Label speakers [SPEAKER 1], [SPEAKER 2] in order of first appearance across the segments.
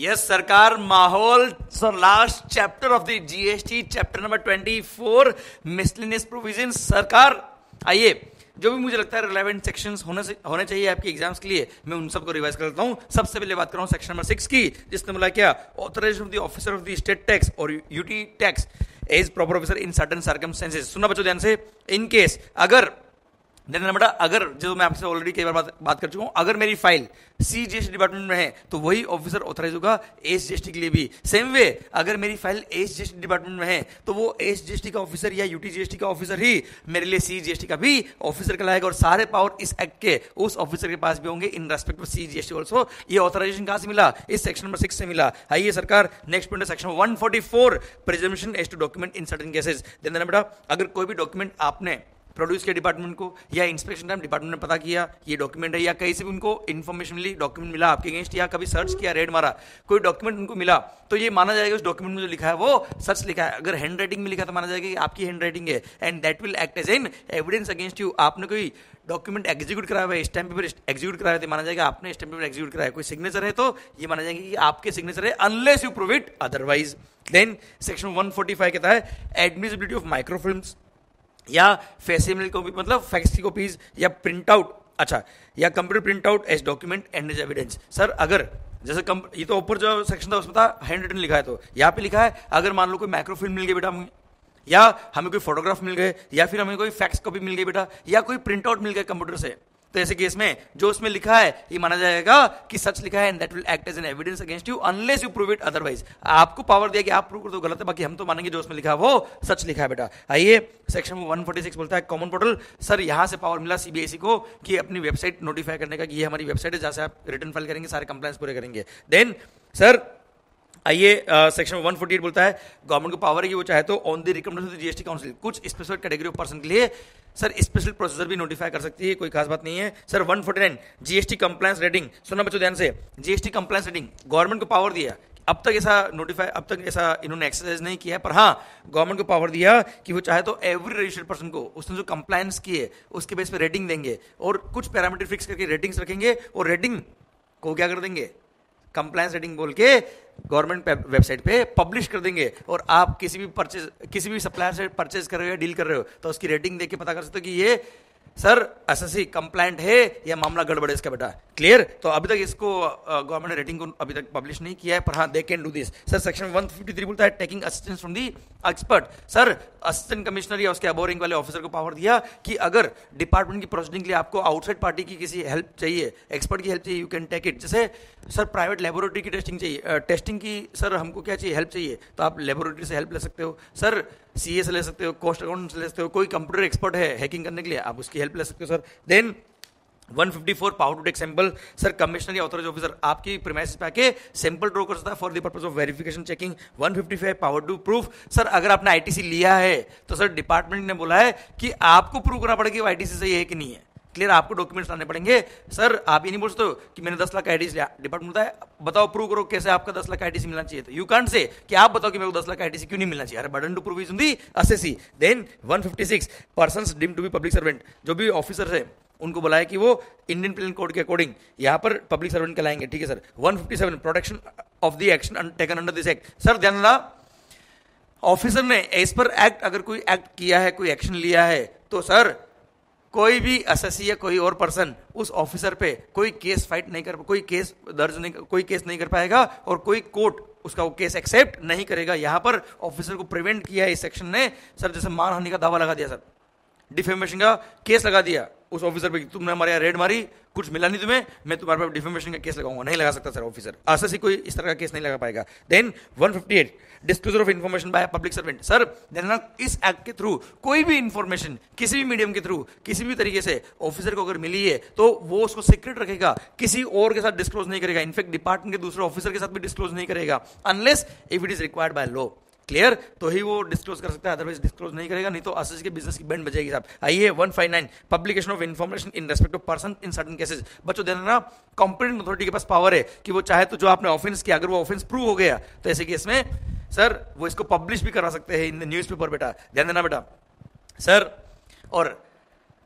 [SPEAKER 1] Yes सरकार, माहौल। So last chapter of the GST, chapter number 24, miscellaneous provision. सरकार आइए, जो भी मुझे लगता है रिलेवेंट सेक्शंस होने चाहिए आपके एग्जाम्स के लिए, मैं उन सबको रिवाइज करता हूं। सबसे पहले बात कर रहा हूं सेक्शन नंबर 6 की, जिसने बोला क्या, authorisation of the officer of the state tax और UT tax as proper officer in certain circumstances. सुनना बच्चों ध्यान से, इन केस अगर बेटा, अगर जो मैं आपसे ऑलरेडी कई बार बात कर चुका हूं, अगर मेरी फाइल सीजीएसटी डिपार्टमेंट में है तो वही ऑफिसर ऑथराइज होगा एसजीएसटी के लिए भी। सेम वे अगर मेरी फाइल एसजीएसटी डिपार्टमेंट में है तो वो एसजीएसटी का ऑफिसर या यूटीजीएसटी का ऑफिसर ही मेरे लिए सीजीएसटी का भी ऑफिसर कहलाएगा, और सारे पावर इस एक्ट के उस ऑफिसर के पास भी होंगे in respect of CGST also. ये ऑथराइजेशन कहां से मिला? इस सेक्शन नंबर 6 से मिला। आइए सरकार, next point section 144, presumption as to document in certain cases. ध्यान देना बेटा, अगर कोई भी डॉक्यूमेंट आपने प्रोड्यूस किया डिपार्टमेंट को, या इंस्पेक्शन टाइम डिपार्टमेंट ने पता किया ये डॉक्यूमेंट है, या कहीं से भी उनको इन्फॉर्मेशन मिली, डॉक्यूमेंट मिला आपके अगेंस्ट, या कभी सर्च किया, रेड मारा, कोई डॉक्यूमेंट उनको मिला, तो ये माना जाएगा उस डॉक्यूमेंट में जो लिखा है वो सच लिखा है। अगर हैंड राइटिंग में लिखा तो माना जाएगा कि आपकी हैंड राइटिंग है, and that will act as an evidence against you. आपने कोई डॉक्यूमेंट एग्जीक्यूट कराया हुआ है, स्टैम्प पेपर एग्जीक्यूट कराया तो माना जाएगा आपने स्टैम्प पेपर एग्जीक्यूट कराया। कोई सिग्नेचर है तो ये माना जाएगा कि आपके सिग्नेचर है, unless you prove it otherwise. Then section 145 कहता है एडमिसिबिलिटी ऑफ माइक्रोफिल्म्स या फैक्सिमिली कॉपी, मतलब फैक्स की कॉपीज या प्रिंट आउट, अच्छा, या computer print out as document and as evidence. Sir अगर जैसे ये तो ऊपर जो सेक्शन था उसमें था हैंड रिटन लिखा है, तो यहाँ पे लिखा है अगर मान लो कोई माइक्रोफिल्म मिल गई बेटा हमें, या हमें कोई फोटोग्राफ मिल गए, या फिर हमें कोई फैक्स कॉपी मिल गई बेटा, या कोई प्रिंट आउट मिल गया कंप्यूटर से, तो ऐसे केस में जो उसमें लिखा है ये माना जाएगा कि सच लिखा है, and that will act as an evidence against you unless you prove it otherwise. आपको पावर दिया कि आप प्रूव कर दो, गलत है, बाकी हम तो मानेंगे जो उसमें लिखा है वो सच लिखा है बेटा। आइए सेक्शन 146 बोलता है कॉमन पोर्टल। सर यहां से पावर मिला सीबीएसई को कि अपनी वेबसाइट नोटिफाई करने का कि ये हमारी वेबसाइट है जहां से आप रिटर्न फाइल करेंगे, सारे कंप्लायंस पूरे करेंगे। देन सर आइए सेक्शन 148 बोलता है गवर्नमेंट को पावर है कि वो चाहे तो on the recommendation of the GST council कुछ स्पेशल कैटेगरी ऑफ पर्सन के लिए सर स्पेशल प्रोसीजर भी नोटिफाई कर सकती है, कोई खास बात नहीं है। सर 149 जीएसटी कंप्लायंस रेटिंग, सुनना बच्चों ध्यान से, जीएसटी कंप्लायंस रेटिंग गवर्नमेंट को पावर दिया, अब तक ऐसा इन्होंने एक्सरसाइज नहीं किया है, पर हाँ गवर्नमेंट को पावर दिया कि वो चाहे तो एवरी रजिस्टर्ड पर्सन को उसने जो कंप्लायंस किए उसके बेस पे रेटिंग देंगे, और कुछ पैरामीटर फिक्स करके रेटिंग्स रखेंगे, और रेटिंग को क्या कर देंगे, कंप्लायंस रेटिंग बोल के गवर्नमेंट वेबसाइट पे पब्लिश कर देंगे, और आप किसी भी सप्लायर से परचेज कर रहे हो या डील कर रहे हो तो उसकी रेटिंग देख के पता कर सकते हो कि ये सर एसएससी कंप्लायंट है या मामला गड़बड़ है इसका बेटा। क्लियर? तो अभी तक इसको गवर्नमेंट ने रेटिंग को अभी तक पब्लिश नहीं किया है, पर हाँ they can do this. Sir section 153 बोलता है taking assistance from the expert. Sir assistant commissioner या उसके अबोव रैंक वाले ऑफिसर को पावर दिया कि अगर डिपार्टमेंट की प्रोसीडिंग के लिए आपको आउटसाइड पार्टी की किसी हेल्प चाहिए, एक्सपर्ट की हेल्प चाहिए, यू कैन टेक इट। जैसे सर प्राइवेट लेबोरेटरी की टेस्टिंग चाहिए, टेस्टिंग की सर हमको क्या चाहिए, हेल्प चाहिए, तो आप लेबोरेटरी से हेल्प ले सकते हो। सर सीए से ले सकते हो, कॉस्ट अकाउंट से ले सकते हो, कोई कंप्यूटर एक्सपर्ट है हैकिंग करने के लिए आप उसकी हेल्प ले सकते हो sir. Then 154 power to take sample. Sir commissioner या ऑथराइज्ड ऑफिसर आपकी प्रीमाइसेस पे आके सैंपल ड्रॉ कर सकता है for the purpose of verification checking. 155 power to proof. Sir अगर आपने आईटीसी लिया है तो सर डिपार्टमेंट ने बोला है कि आपको प्रूव करना पड़ेगा वो आईटीसी सही है कि नहीं है। क्लियर? आपको डॉक्यूमेंट्स लाने पड़ेंगे। सर आप ये नहीं बोल सकते कि मैंने 10 लाख आईटीसी लिया, डिपार्टमेंट बोलता है बताओ प्रूव करो कैसे आपका 10 लाख आईटीसी मिलना चाहिए, तो यू कांट से कि आप बताओ कि मेरे को 10 लाख आईटीसी क्यों नहीं मिलना चाहिए। अरे burden to prove is on the SSC. Then 156 persons deemed to be public servant, जो भी ऑफिसर है उनको बोला है कि वो इंडियन पेनल कोड के अकॉर्डिंग यहाँ पर पब्लिक सर्वेंट कहलाएंगे। ठीक है sir. 157 protection of the action taken under this act. Sir ध्यान रखना, ऑफिसर ने एज पर एक्ट अगर कोई एक्ट किया है, कोई एक्शन लिया है, तो सर कोई भी एसएससी या कोई और पर्सन उस ऑफिसर पे कोई केस फाइट नहीं कर, कोई केस नहीं कर पाएगा, और कोई कोर्ट उसका वो केस एक्सेप्ट नहीं करेगा। यहां पर ऑफिसर को प्रिवेंट किया है इस सेक्शन ने। सर जैसे मानहानि का दावा लगा दिया, सर डिफेमेशन का केस लगा दिया उस ऑफिसर पे, तुमने हमारे यहाँ रेड मारी, कुछ मिला नहीं तुम्हें, मैं तुम्हारे पर डिफेमेशन का केस लगाऊंगा, नहीं लगा सकता सर ऑफिसर। एसएससी कोई इस तरह का केस नहीं लगा पाएगा। Then 158 disclosure of information by public servant. Sir देखना इस एक्ट के थ्रू कोई भी इंफॉर्मेशन किसी भी मीडियम के थ्रू किसी भी तरीके से ऑफिसर को अगर मिली है तो वो उसको सीक्रेट रखेगा, किसी और के साथ डिस्क्लोज नहीं करेगा, इनफैक्ट डिपार्टमेंट के दूसरे ऑफिसर के साथ भी डिस्क्लोज नहीं करेगा unless if it is required by law. Clear? तो ही वो डिस्क्लोज कर सकता है, अदरवाइज डिस्क्लोज नहीं करेगा, नहीं तो एसएससी के बिजनेस की बैंड बजेगी साहब। आइए 159 publication of information in respect of person in certain cases. बच्चों ध्यान रखना, कॉम्पिटेंट अथॉरिटी के पास पावर है कि वो चाहे तो जो आपने ऑफेंस किया अगर वो ऑफेंस प्रूव हो गया तो ऐसे केस में सर वो इसको पब्लिश भी करा सकते हैं इन द न्यूज़पेपर। बेटा ध्यान देना बेटा। सर और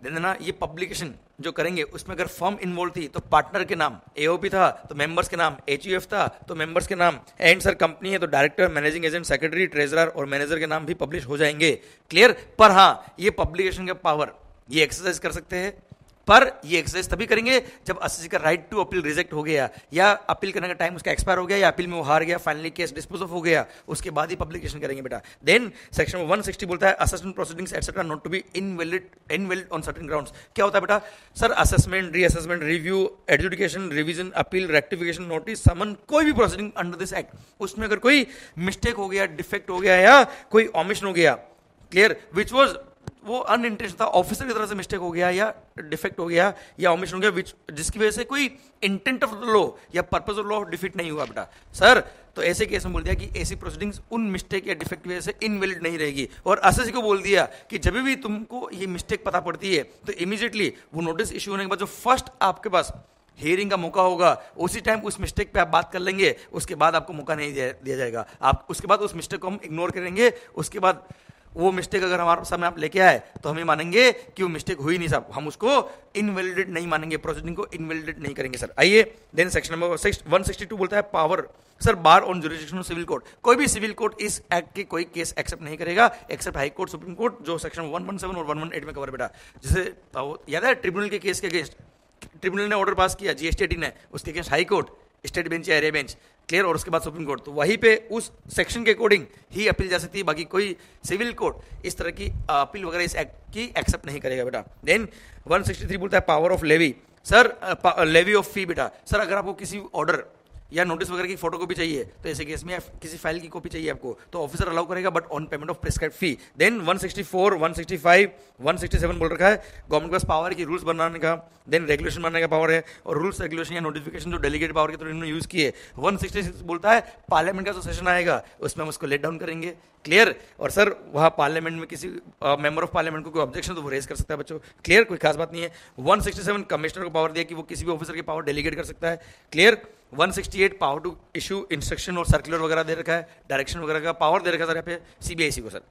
[SPEAKER 1] दे देना। ये पब्लिकेशन जो करेंगे उसमें अगर फर्म इन्वॉल्व थी तो पार्टनर के नाम, एओपी था तो मेंबर्स के नाम, एचयूएफ था तो मेंबर्स के नाम, एंड सर कंपनी है तो director, managing agent, secretary, treasurer और मैनेजर के नाम भी पब्लिश हो जाएंगे। क्लियर। पर हाँ, ये पब्लिकेशन का पावर ये एक्सरसाइज कर सकते हैं, पर ये एक्सरसाइज तभी करेंगे जब एसएससी का राइट टू अपील रिजेक्ट हो गया, या अपील करने का टाइम उसका एक्सपायर हो गया, या अपील में वो हार गया, फाइनली केस डिस्पोज ऑफ हो गया, उसके बाद ही पब्लिकेशन करेंगे बेटा। देन सेक्शन 160 बोलता है assessment proceedings etcetera not to be invalid on certain grounds. क्या होता है बेटा? Sir assessment, reassessment, review, adjudication, revision, appeal, rectification, notice, summon, कोई भी प्रोसीडिंग अंडर दिस एक्ट, उसमें अगर कोई मिस्टेक हो गया, डिफेक्ट हो गया या कोई ओमिशन हो गया, क्लियर, विच वॉज वो अनइंटेंशनल था, ऑफिसर की तरफ से मिस्टेक हो गया या डिफेक्ट हो गया या ओमिशन हो गया, जिसकी वजह से कोई इंटेंट ऑफ द लॉ या पर्पस ऑफ लॉ डिफीट नहीं हुआ बेटा सर, तो ऐसे केस में बोल दिया कि ऐसी प्रोसीडिंग्स उन मिस्टेक या डिफेक्ट की वजह से इनवैलिड नहीं रहेगी। और एसएससी को बोल दिया कि जब भी तुमको ये मिस्टेक पता पड़ती है तो इमीडिएटली वो नोटिस इश्यू होने के बाद जो फर्स्ट आपके पास हियरिंग का मौका होगा उसी टाइम उस मिस्टेक पे आप बात कर लेंगे, उसके बाद आपको मौका नहीं दिया जाएगा। आप उसके बाद उस मिस्टेक को हम इग्नोर करेंगे, उसके बाद वो मिस्टेक अगर हमारे सामने आप लेके आए तो हम ये मानेंगे कि वो मिस्टेक हुई नहीं साहब, हम उसको इनवैलिडेट नहीं मानेंगे, प्रोसीडिंग को इनवैलिडेट नहीं करेंगे सर। आइए देन सेक्शन नंबर 162 बोलता है power sir bar on jurisdiction of civil court. कोई भी सिविल कोर्ट इस एक्ट की कोई केस एक्सेप्ट नहीं करेगा except high court, supreme court, जो सेक्शन 117 और 118 में कवर बेटा। जैसे याद है ट्रिब्यूनल के केस के अगेंस्ट ट्रिब्यूनल ने ऑर्डर पास किया जीएसटी 18 ने, उसके against high court, state bench या एरिया बेंच, क्लियर, और उसके बाद सुप्रीम कोर्ट, तो वहीं पे उस सेक्शन के अकॉर्डिंग ही अपील जा सकती है, बाकी कोई सिविल कोर्ट इस तरह की अपील वगैरह इस एक्ट की एक्सेप्ट नहीं करेगा बेटा। देन 163 बोलता है power of levy sir, levy of fee बेटा। सर अगर आपको किसी ऑर्डर या नोटिस वगैरह की फोटो कॉपी चाहिए तो ऐसे केस में किसी फाइल की कॉपी चाहिए आपको तो ऑफिसर अलाउ करेगा but on payment of prescribed fee. Then 164, 165, 167 बोल रखा है गवर्नमेंट के पास पावर की रूल्स बनाने का, देन रेगुलेशन बनाने का पावर है, और रूल्स रेगुलेशन या नोटिफिकेशन जो डेलीगेट पावर के थ्रू इन्होंने यूज किए। 166 बोलता है पार्लियामेंट का जो सेशन आएगा उसमें हम उसको लेट डाउन करेंगे, क्लियर, और सर वहाँ पार्लियामेंट में किसी मेंबर ऑफ पार्लियामेंट को कोई ऑब्जेक्शन तो वो रेज कर सकता है बच्चों, क्लियर, कोई खास बात नहीं है। 167 कमिश्नर को पावर दिया कि वो किसी भी ऑफिसर की पावर डेलीगेट कर सकता है, clear. 168 power to issue instruction और सर्कुलर वगैरह दे रखा है, डायरेक्शन वगैरह का पावर दे रखा है सर यहाँ पे सीबीआईसी को सर।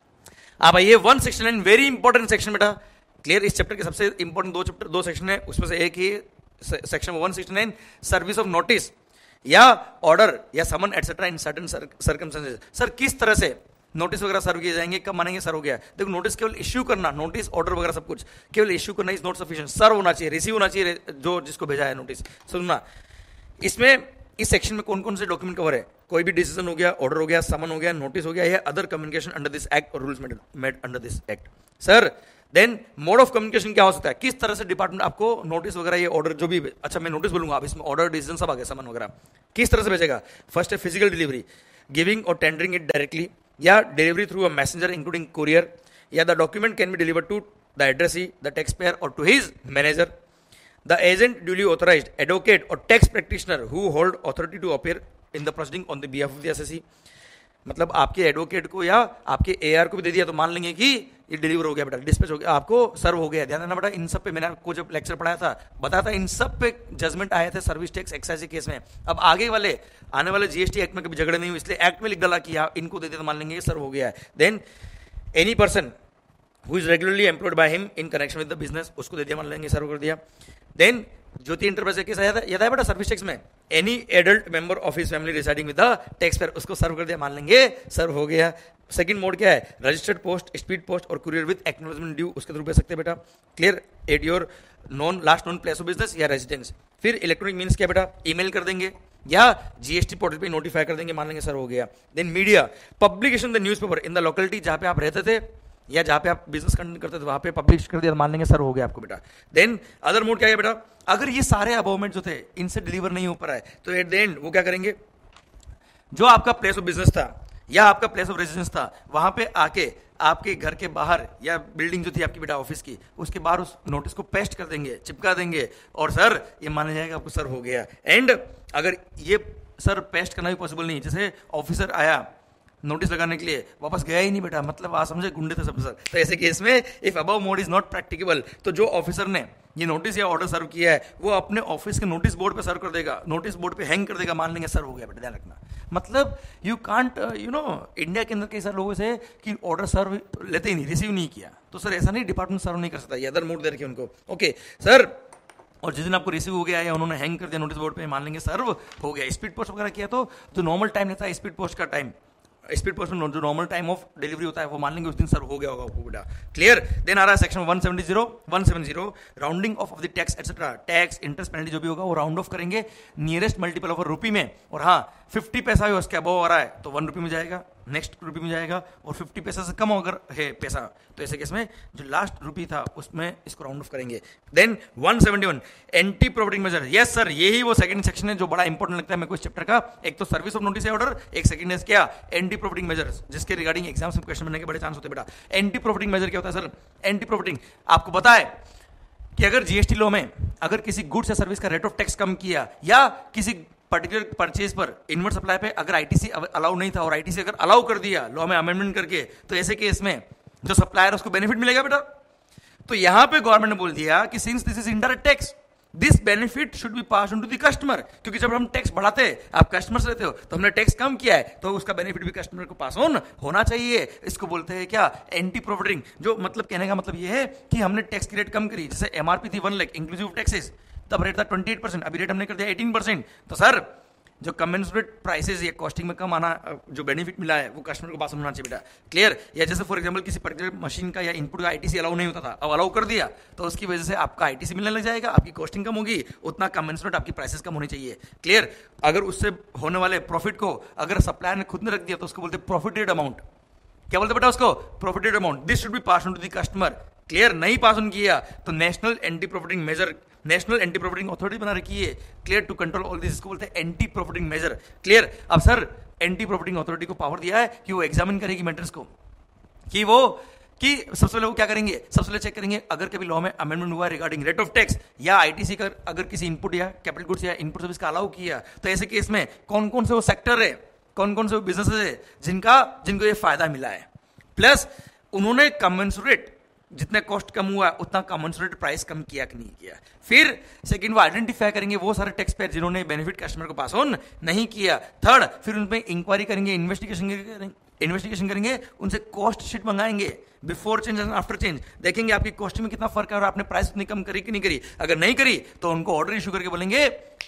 [SPEAKER 1] आप आइए 169 वेरी इंपॉर्टेंट सेक्शन बेटा, क्लियर, इस चैप्टर के सबसे इंपॉर्टेंट दो सेक्शन है, उसमें से एक ही सेक्शन 169 सर्विस ऑफ नोटिस या ऑर्डर या summon etcetera in certain circumstances. Sir किस तरह से नोटिस वगैरह सर्व किए जाएंगे, कब मानेंगे सर हो गया। देखो नोटिस केवल इश्यू करना, नोटिस ऑर्डर वगैरह सब कुछ केवल इश्यू करना इज नॉट सफिशिएंट, सर्व होना चाहिए, रिसीव होना चाहिए जो जिसको भेजा है नोटिस। सुनना, इसमें इस सेक्शन में कौन कौन से डॉक्यूमेंट कवर है, कोई भी डिसीजन हो गया, ऑर्डर हो गया, समन हो गया, नोटिस हो गया, या other communication under this act और rules made under this act sir. Then mode of communication क्या हो सकता है, किस तरह से डिपार्टमेंट आपको नोटिस वगैरह ये ऑर्डर जो भी, अच्छा मैं नोटिस बोलूंगा, आप इसमें ऑर्डर डिसीजन सब आ गया, समन वगैरह किस तरह से भेजेगा। फर्स्ट है physical delivery, giving or tendering it directly, या delivery through a messenger including courier, या the document can be delivered to the addressee, the tax payer or to his manager, the agent duly authorized, advocate or tax practitioner who hold authority to appear in the proceeding on the behalf of the assessee। मतलब आपके advocate को या आपके AR को भी दे दिया तो मान लेंगे कि ये डिलीवर हो गया बेटा, डिस्पैच हो गया, आपको सर्व हो गया। ध्यान देना बेटा, इन सब पे मैंने आपको जब लेक्चर पढ़ाया था बताया था, इन सब पे जजमेंट आए थे सर्विस टैक्स एक्साइज केस में। अब आगे वाले आने वाले जीएसटी एक्ट में कभी झगड़े नहीं हुए, इसलिए एक्ट में लिख डाला कि इनको दे दिया तो मान लेंगे सर्व हो गया है। Then any person who is regularly employed by him in connection with the business, उसको दे दिया, मान लेंगे सर्व कर दिया। देन ज्योति एंटरप्राइज केस याद है बेटा सर्विस टैक्स में, any adult member of his family residing with the tax payer, उसको सर्व कर दिया, मान लेंगे सर्व हो गया। सेकंड मोड क्या है, रजिस्टर्ड पोस्ट, स्पीड पोस्ट और कुरियर विद एक्नॉलेजमेंट ड्यू, उसके थ्रू भेज सकते बेटा, clear, at your last known place of business या रेजिडेंस। फिर इलेक्ट्रॉनिक मीन्स क्या बेटा, ईमेल कर देंगे या जीएसटी पोर्टल पे नोटिफाई कर देंगे, मान लेंगे सर हो गया। Then media, publication the newspaper in the locality जहां पे आप रहते थे या जहां पे आप बिजनेस कंडक्ट करते थे वहां पे पब्लिश कर दिया, मान लेंगे सर हो गया आपको बेटा। देन अदर मोड क्या है बेटा, अगर ये सारे अबोवमेंट जो थे इनसे डिलीवर नहीं हो पा रहा है तो एट द एंड वो क्या करेंगे, जो आपका प्लेस ऑफ बिजनेस था या आपका प्लेस ऑफ रेजिडेंस था वहां पे आके आपके घर के बाहर या बिल्डिंग जो थी आपकी बेटा ऑफिस की, उसके बाहर उस नोटिस को पेस्ट कर देंगे, चिपका देंगे, और सर ये माना जाएगा आपको सर हो गया। एंड अगर ये सर पेस्ट करना भी पॉसिबल नहीं, जैसे ऑफिसर आया नोटिस लगाने के लिए, वापस गया ही नहीं बेटा, मतलब आप समझे गुंडे थे सब सर। तो ऐसे केस में if above mode is not practicable, तो जो ऑफिसर ने ये नोटिस या ऑर्डर सर्व किया है वो अपने ऑफिस के नोटिस बोर्ड पे सर्व कर देगा, नोटिस बोर्ड पे हैंग कर देगा, मान लेंगे सर्व हो गया बेटा, ध्यान रखना। मतलब यू कांट इंडिया के अंदर कई सारे लोगों से कि ऑर्डर सर्व लेते ही नहीं, रिसीव नहीं किया, तो सर ऐसा नहीं, डिपार्टमेंट सर्व नहीं कर सकता, ये अदर मोड दे रखे उनको। ओके सर, और जिस दिन आपको रिसीव हो गया या उन्होंने हैंग कर दिया नोटिस बोर्ड पे, मान लेंगे सर्व हो गया, स्पीड पोस्ट वगैरह किया तो जो नॉर्मल टाइम लेता है स्पीड पोस्ट का टाइम, स्पीड पोस्ट में जो नॉर्मल टाइम ऑफ डिलीवरी होता है वो मान लेंगे उस दिन सर्व हो गया होगा आपको बेटा। क्लियर? देन आ रहा है section 170 rounding off the tax etcetera, tax interest penalty जो भी होगा वो राउंड ऑफ करेंगे नियरेस्ट मल्टीपल ऑफ रुपी में, और हाँ 50 पैसा है उसके अबव आ रहा है तो 1 रुपी में जाएगा, नेक्स्ट रुपी में जाएगा, और 50 पैसा से कम अगर है पैसा तो ऐसे केस में जो लास्ट रुपी था उसमें इसको राउंड ऑफ करेंगे। Then 171 anti profiting measure, yes sir यही वो सेकंड सेक्शन है जो बड़ा इंपॉर्टेंट लगता है मेरे को इस चैप्टर का। एक तो सर्विस ऑफ नोटिस ऑर्डर, एक सेकंड है क्या एंटी प्रोफिटिंग मेजर्स, जिसके रिगार्डिंग एग्जाम्स में क्वेश्चन बनने के बड़े चांस होते हैं बेटा। एंटी प्रोफिटिंग मेजर क्या होता है सर? एंटी प्रोफिटिंग आपको पता है कि अगर जीएसटी लॉ में अगर किसी गुड्स या सर्विस का रेट ऑफ टैक्स कम किया, या किसी पर्टिकुलर परचेज पर इनवर्ट सप्लाई पे अगर आईटीसी अलाउ नहीं था और आईटीसी अगर अलाउ कर दिया लॉ में अमेंडमेंट करके, तो ऐसे केस में जो सप्लायर उसको बेनिफिट मिलेगा बेटा। तो यहां पे गवर्नमेंट ने बोल दिया कि since this is indirect tax, this benefit should be pass on to the customer, क्योंकि जब हम टैक्स बढ़ाते हैं, आप कस्टमर से लेते हो, तो हमने टैक्स कम किया है तो उसका बेनिफिट भी कस्टमर को पास ऑन होना चाहिए। इसको बोलते हैं क्या? Anti profiting. जो मतलब कहने का मतलब ये है कि हमने टैक्स की रेट कम करी, जैसे एमआरपी थी 1 लाख इंक्लूसिव टैक्सेस, तब रेट था 28%, अभी रेट हमने कर दिया 18%। तो सर जो कमेंसुरेट प्राइसेस या कॉस्टिंग में कम आना, जो बेनिफिट मिला है वो कस्टमर को पास होना चाहिए बेटा। क्लियर? या जैसे फॉर एग्जांपल किसी पर्टिकुलर मशीन का या इनपुट का आईटीसी अलाउ नहीं होता था, अब अलाउ कर दिया तो उसकी वजह से आपका आईटीसी मिलने लग जाएगा, आपकी कॉस्टिंग कम होगी, उतना कमेंसुरेट आपकी प्राइसेस कम होनी चाहिए। क्लियर? अगर उससे होने वाले प्रॉफिट को अगर सप्लायर ने खुद ने रख दिया तो उसको बोलते प्रॉफिटेड अमाउंट। क्या बोलते बेटा उसको? Profited amount. This should be pass on to the customer. Clear? नहीं पास ऑन किया तो national anti profiting measure, national anti profiting authority बना रखी है। Clear? To control all this, इसको बोलते हैं एंटी प्रॉफिटिंग मेजर। क्लियर? अब सर एंटी प्रॉफिटिंग अथॉरिटी को पावर दिया है कि वो एग्जामिन करेगी मैटर्स को, कि सबसे पहले वो क्या करेंगे, सबसे पहले चेक करेंगे अगर कभी लॉ में अमेंडमेंट हुआ रिगार्डिंग रेट ऑफ टैक्स या आईटीसी का अगर किसी इनपुट या कैपिटल गुड्स या इनपुट सर्विस का अलाउ किया, तो ऐसे केस में कौन कौन से वो सेक्टर है, कौन कौन से वो बिजनेस है जिनको ये फायदा मिला है, प्लस उन्होंने कमेंसुरेट जितने कॉस्ट कम हुआ उतना कमेंसुरेट प्राइस कम किया कि नहीं किया। फिर सेकंड वो आइडेंटिफाई करेंगे वो सारे टैक्स पेयर जिन्होंने बेनिफिट कस्टमर को पास ऑन नहीं किया। थर्ड, फिर उन पर इंक्वायरी करेंगे, इन्वेस्टिगेशन करेंगे, उनसे कॉस्ट शीट मंगाएंगे before change and after change, देखेंगे आपकी कॉस्टिंग में कितना फर्क है और आपने प्राइस उतनी कम करी कि नहीं करी। अगर नहीं करी तो उनको ऑर्डर इशू करके बोलेंगे,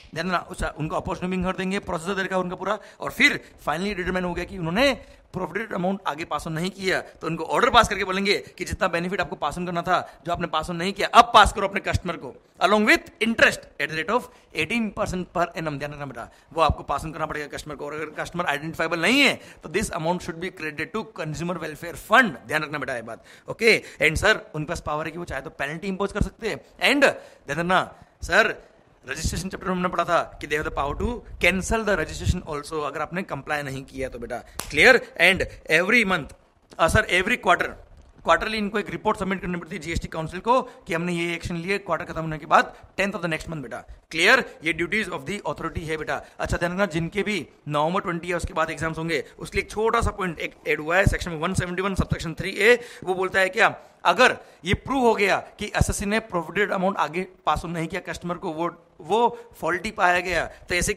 [SPEAKER 1] उनको अपॉर्चुनिटी कर देंगे, प्रोसेसर देगा उनका पूरा, और फिर फाइनली डिटरमाइन हो गया कि उन्होंने प्रॉफिटेड अमाउंट आगे पास ऑन नहीं किया तो उनको ऑर्डर पास करके बोलेंगे कि जितना बेनिफिट आपको पास ऑन करना था जो आपने पास ऑन नहीं किया, अब पास करो अपने कस्टमर को along with interest at the rate of 18% per annum. ध्यान रखना बेटा, वो आपको पास ऑन करना पड़ेगा कस्टमर को, और अगर कस्टमर आइडेंटिफाइबल नहीं है तो this amount should be credited to consumer welfare fund. ध्यान रखना बेटा ये बात। ओके, एंड सर उनके पास पावर है कि वो चाहे तो पेनल्टी इंपोज कर सकते हैं। एंड ध्यान रखना सर, रजिस्ट्रेशन चैप्टर में हमने पढ़ा था कि they have the power to cancel the registration also, अगर आपने कंप्लाई नहीं किया तो बेटा। क्लियर? And every month sir every quarterly इनको एक रिपोर्ट सबमिट करनी पड़ती है जीएसटी काउंसिल को कि हमने ये एक्शन लिए, क्वार्टर खत्म होने के बाद 10th of the next month बेटा। क्लियर? ये ड्यूटीज ऑफ द अथॉरिटी है बेटा। अच्छा ध्यान रखना, जिनके भी नवंबर 20 या उसके बाद एग्जाम्स होंगे उसके लिए एक छोटा सा पॉइंट एक ऐड हुआ है सेक्शन 171 सबसेक्शन 3A। वो बोलता है क्या, अगर ये प्रूव हो गया कि एसएससी ने प्रोफिटेड अमाउंट आगे पास ऑन नहीं किया कस्टमर को, वो फॉल्टी पाया गया, तो ऐसे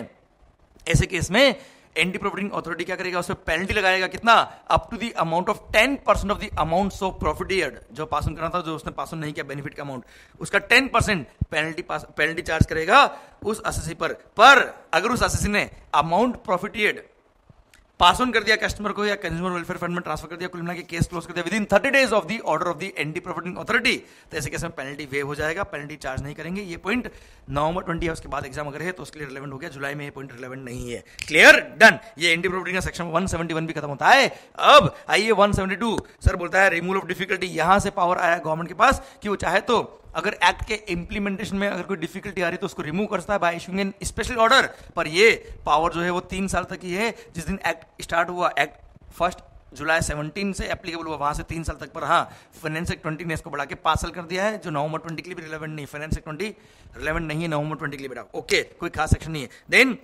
[SPEAKER 1] केस में एंटी प्रॉफिटिंग अथॉरिटी क्या करेगा, उसमें पेनल्टी लगाएगा कितना, up to the amount of 10% of the amount of profited, जो पास ऑन करना था, जो उसने पास ऑन नहीं किया बेनिफिट का अमाउंट, उसका 10% पेनल्टी चार्ज करेगा उस एसएससी पर अगर उस एसएससी ने अमाउंट प्रॉफिटेड पास ऑन कर दिया कस्टमर को या कंज्यूमर वेलफेयर फंड में ट्रांसफर कर दिया, कुल मिला के केस क्लोज कर दिया within 30 days of the order of the anti profiting authority, तो ऐसे केस में पेनल्टी वेव हो जाएगा, पेनल्टी चार्ज नहीं करेंगे। ये पॉइंट नवंबर 20 उसके बाद एग्जाम अगर है तो उसके लिए रिलेवेंट हो गया, जुलाई में ये पॉइंट रिलेवेंट नहीं है। क्लियर? डन। ये एंटी प्रॉफिटिंग का सेक्शन 171 भी खत्म होता है। अब आइए 172 सर बोलता है रिमूवल ऑफ डिफिकल्टी। यहां से पावर आया गवर्नमेंट के पास कि वो चाहे तो अगर एक्ट के इंप्लीमेंटेशन में अगर कोई डिफिकल्टी आ रही तो उसको रिमूव कर सकता है by issuing an special order, पर ये पावर जो है वो 3 साल तक ही है। जिस दिन एक्ट स्टार्ट हुआ, एक्ट 1 जुलाई 17 से एप्लीकेबल हुआ, वहां से 3 साल तक, पर हाँ फाइनेंस एक्ट 20 ने इसको बढ़ा के 5 साल कर दिया है, जो नवंबर 20 के लिए भी रिलेवेंट नहीं, फाइनेंस एक्ट 20 रिलेवेंट नहीं है नवंबर 20 के लिए बेटा। ओके, कोई खास सेक्शन नहीं है। देन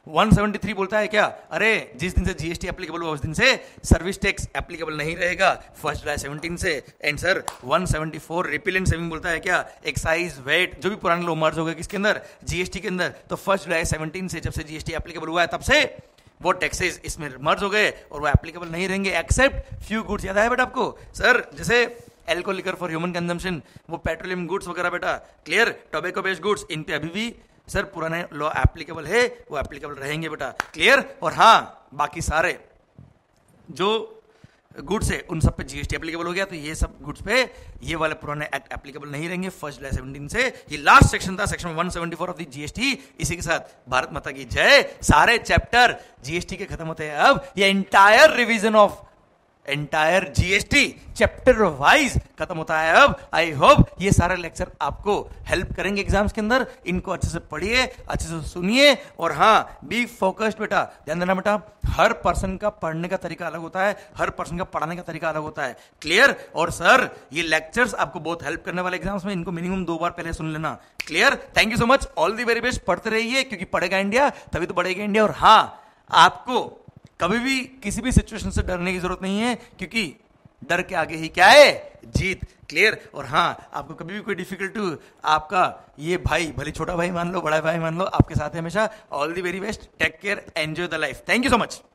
[SPEAKER 1] 173 बोलता है क्या, अरे जिस दिन से जीएसटी एप्लीकेबल हुआ उस दिन से सर्विस टैक्स एप्लीकेबल नहीं रहेगा 1 जुलाई 17 से। And sir 174 repeal and saving बोलता है क्या, एक्साइज वेट जो भी पुराने लो मर्ज हो गए किसके अंदर, जीएसटी के अंदर, तो 1 जुलाई 17 से जब से जीएसटी एप्लीकेबल हुआ है तब से वो टैक्सेस इसमें मर्ज हो गए और वो एप्लीकेबल नहीं रहेंगे एक्सेप्ट फ्यू गुड्स। याद है बेटा आपको सर, जैसे alcohol liquor for human consumption, वो पेट्रोलियम गुड्स वगैरह बेटा, क्लियर, टोबैको बेस्ड गुड्स, इन पे अभी भी सर पुराने लॉ एप्लीकेबल है, वो एप्लीकेबल रहेंगे बेटा, क्लियर। और हाँ बाकी सारे जो गुड्स है उन सब पे जीएसटी एप्लीकेबल हो गया, तो ये सब गुड्स पे ये वाले पुराने एक्ट एप्लीकेबल नहीं रहेंगे 1 जुलाई 17 से। ये लास्ट सेक्शन था, सेक्शन 174 ऑफ द जीएसटी। इसी के साथ भारत माता की जय। सारे चैप्टर जीएसटी के खत्म होते हैं अब, ये entire revision of entire GST chapter wise खत्म होता है अब। आई होप ये सारे लेक्चर आपको हेल्प करेंगे एग्जाम्स के अंदर। इनको अच्छे से पढ़िए, अच्छे से सुनिए, और हाँ बी फोकस्ड बेटा, ध्यान देना बेटा, हर पर्सन का पढ़ने का तरीका अलग होता है, हर पर्सन का पढ़ाने का तरीका अलग होता है, क्लियर। और सर ये लेक्चर्स आपको बहुत हेल्प करने वाले एग्जाम्स में, इनको मिनिमम 2 बार पहले सुन लेना, clear. Thank you so much, all the very best. पढ़ते रहिए क्योंकि पढ़ेगा इंडिया तभी तो बढ़ेगा इंडिया। और हाँ आपको कभी भी किसी भी सिचुएशन से डरने की जरूरत नहीं है, क्योंकि डर के आगे ही क्या है, जीत, क्लियर। और हाँ आपको कभी भी कोई डिफिकल्टी, आपका ये भाई, भले छोटा भाई मान लो, बड़ा भाई मान लो, आपके साथ है हमेशा। All the very best, take care, enjoy the life. Thank you so much.